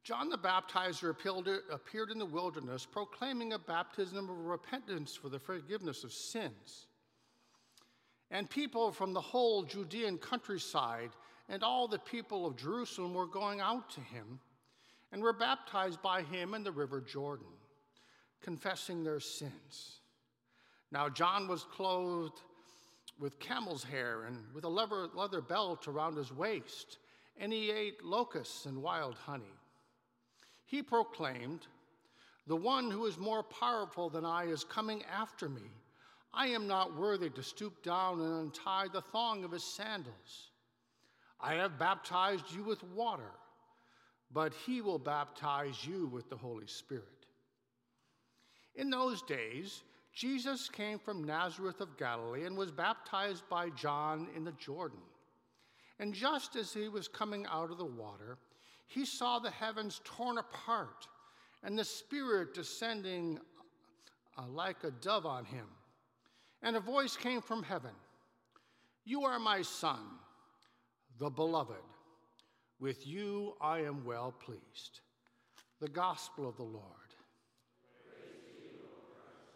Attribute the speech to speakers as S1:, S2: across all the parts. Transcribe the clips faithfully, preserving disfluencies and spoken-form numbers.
S1: John the Baptizer appeared in the wilderness proclaiming a baptism of repentance for the forgiveness of sins. And people from the whole Judean countryside and all the people of Jerusalem were going out to him and were baptized by him in the river Jordan, confessing their sins. Now John was clothed with camel's hair and with a leather, leather belt around his waist, and he ate locusts and wild honey. He proclaimed, "The one who is more powerful than I is coming after me. I am not worthy to stoop down and untie the thong of his sandals. I have baptized you with water, but he will baptize you with the Holy Spirit." In those days, Jesus came from Nazareth of Galilee and was baptized by John in the Jordan. And just as he was coming out of the water, he saw the heavens torn apart and the Spirit descending uh, like a dove on him. And a voice came from heaven, "You are my Son, the Beloved. With you I am well pleased." The Gospel of the Lord.
S2: Praise to you, O Christ.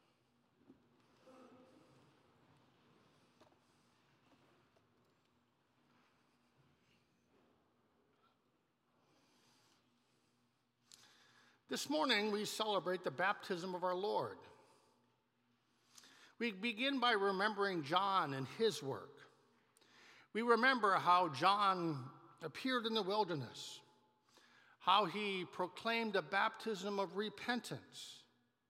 S1: This morning we celebrate the baptism of our Lord. We begin by remembering John and his work. We remember how John appeared in the wilderness, how he proclaimed a baptism of repentance.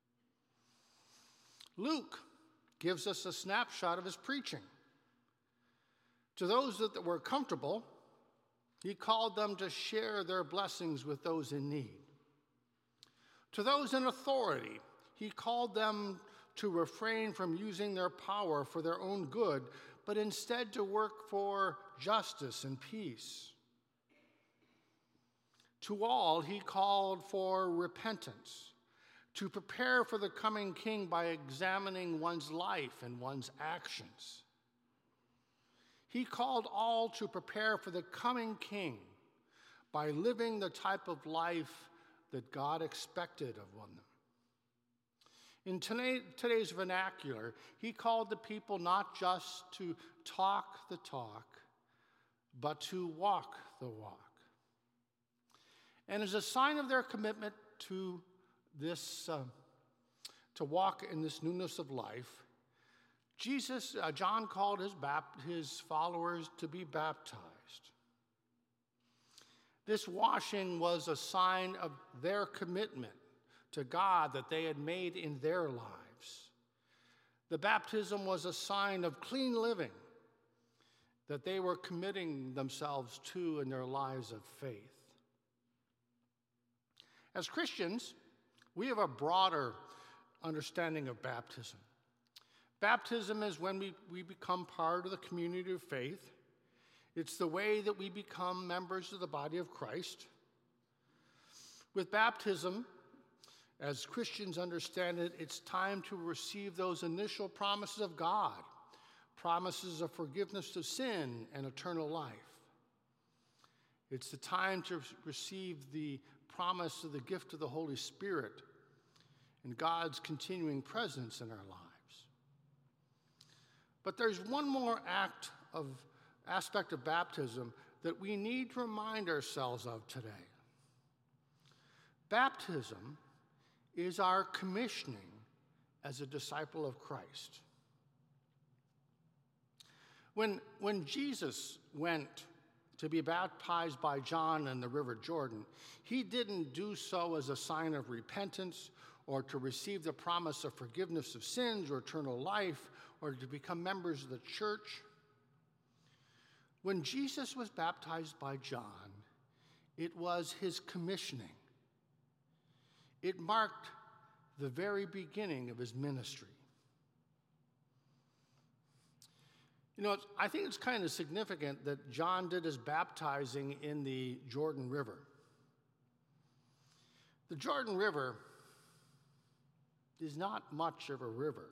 S1: Luke gives us a snapshot of his preaching. To those that were comfortable, he called them to share their blessings with those in need. To those in authority, he called them to refrain from using their power for their own good, but instead to work for justice and peace. To all, he called for repentance, to prepare for the coming king by examining one's life and one's actions. He called all to prepare for the coming king by living the type of life that God expected of one. In today's vernacular, he called the people not just to talk the talk, but to walk the walk. And as a sign of their commitment to this, uh, to walk in this newness of life, Jesus, uh, John called his, bap- his followers to be baptized. This washing was a sign of their commitment to God that they had made in their lives. The baptism was a sign of clean living that they were committing themselves to in their lives of faith. As Christians, we have a broader understanding of baptism. Baptism is when we, we become part of the community of faith. It's the way that we become members of the body of Christ. With baptism, as Christians understand it, it's time to receive those initial promises of God, promises of forgiveness of sin and eternal life. It's the time to receive the promise of the gift of the Holy Spirit and God's continuing presence in our lives. But there's one more act of aspect of baptism that we need to remind ourselves of today. Baptism is our commissioning as a disciple of Christ. When, when Jesus went to be baptized by John in the river Jordan, he didn't do so as a sign of repentance or to receive the promise of forgiveness of sins or eternal life or to become members of the church. When Jesus was baptized by John, it was his commissioning. It marked the very beginning of his ministry. You know, I think it's kind of significant that John did his baptizing in the Jordan River. The Jordan River is not much of a river.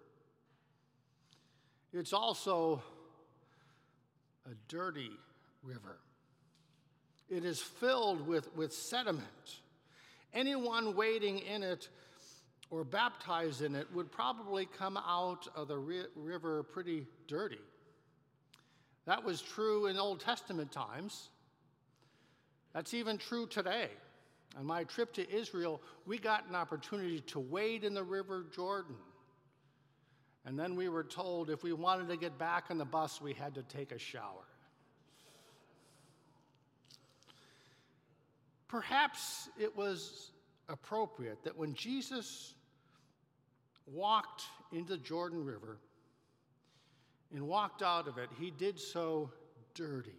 S1: It's also a dirty river. It is filled with, with sediment. Anyone wading in it or baptized in it would probably come out of the ri- river pretty dirty. That was true in Old Testament times. That's even true today. On my trip to Israel, we got an opportunity to wade in the River Jordan. And then we were told if we wanted to get back on the bus, we had to take a shower. Perhaps it was appropriate that when Jesus walked into the Jordan River and walked out of it, he did so dirty.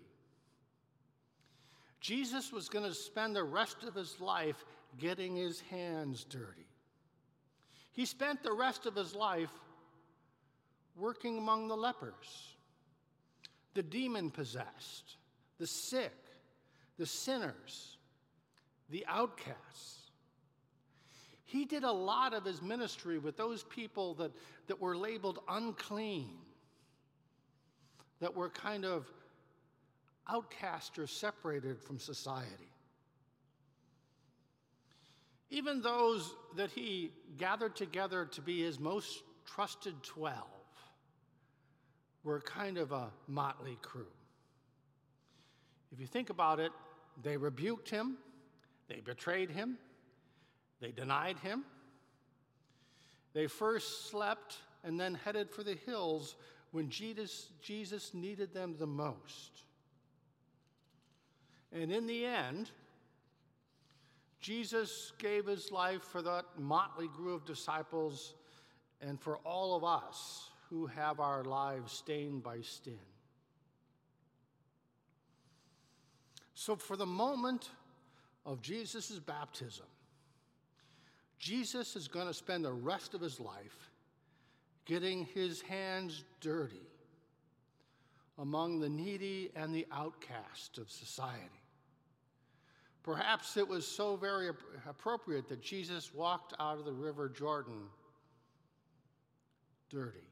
S1: Jesus was going to spend the rest of his life getting his hands dirty. He spent the rest of his life working among the lepers, the demon-possessed, the sick, the sinners, the outcasts. He did a lot of his ministry with those people that, that were labeled unclean, that were kind of outcast or separated from society. Even those that he gathered together to be his most trusted twelve were kind of a motley crew. If you think about it, they rebuked him, they betrayed him, they denied him. They first slept and then headed for the hills when Jesus, Jesus needed them the most. And in the end, Jesus gave his life for that motley group of disciples and for all of us who have our lives stained by sin. So for the moment of Jesus' baptism, Jesus is going to spend the rest of his life getting his hands dirty among the needy and the outcast of society. Perhaps it was so very appropriate that Jesus walked out of the River Jordan dirty.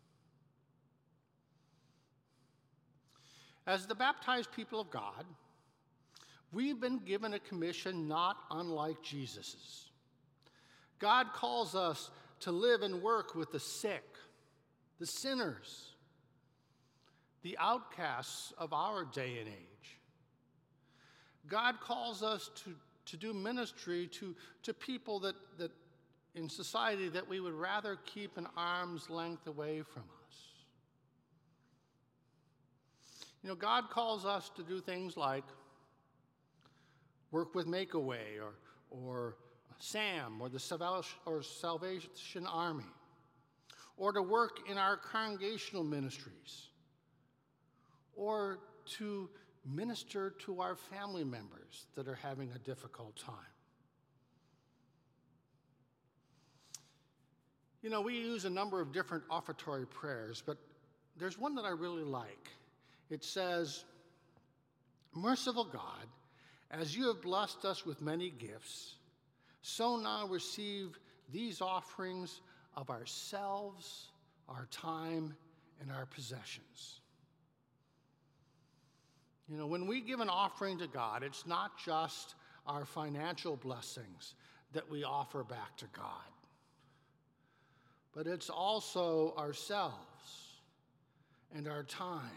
S1: As the baptized people of God, we've been given a commission not unlike Jesus's. God calls us to live and work with the sick, the sinners, the outcasts of our day and age. God calls us to, to do ministry to, to people that, that in society that we would rather keep an arm's length away from us. You know, God calls us to do things like work with Make-A-Way or, or SAM or the Salvation Army, or to work in our congregational ministries, or to minister to our family members that are having a difficult time. You know, we use a number of different offertory prayers, but there's one that I really like. It says, "Merciful God, as you have blessed us with many gifts, so now receive these offerings of ourselves, our time, and our possessions." You know, when we give an offering to God, it's not just our financial blessings that we offer back to God, but it's also ourselves and our time.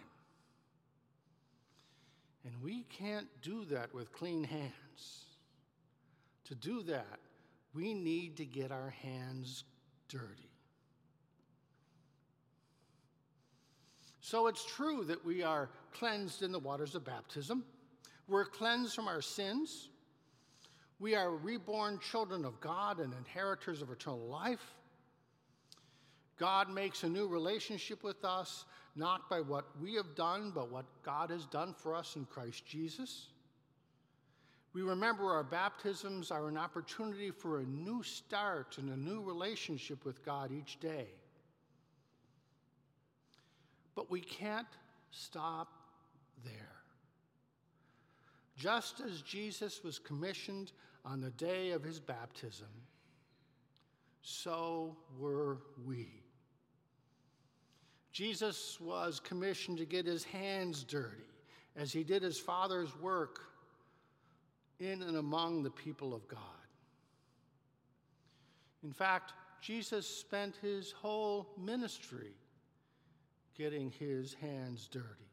S1: And we can't do that with clean hands. To do that, we need to get our hands dirty. So it's true that we are cleansed in the waters of baptism. We're cleansed from our sins. We are reborn children of God and inheritors of eternal life. God makes a new relationship with us, not by what we have done, but what God has done for us in Christ Jesus. We remember our baptisms are an opportunity for a new start and a new relationship with God each day. But we can't stop there. Just as Jesus was commissioned on the day of his baptism, so were we. Jesus was commissioned to get his hands dirty as he did his Father's work in and among the people of God. In fact, Jesus spent his whole ministry getting his hands dirty.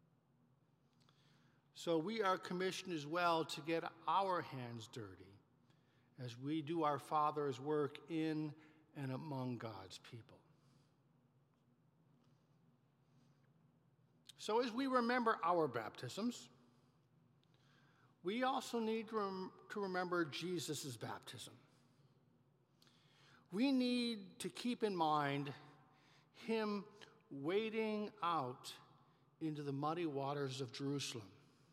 S1: So we are commissioned as well to get our hands dirty as we do our Father's work in and among God's people. So as we remember our baptisms, we also need to, rem- to remember Jesus' baptism. We need to keep in mind him wading out into the muddy waters of Jerusalem,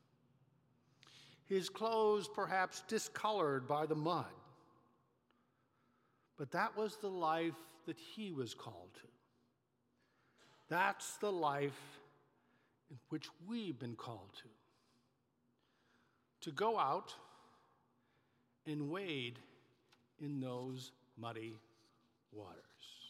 S1: his clothes perhaps discolored by the mud. But that was the life that he was called to. That's the life in which we've been called to. To go out and wade in those muddy waters.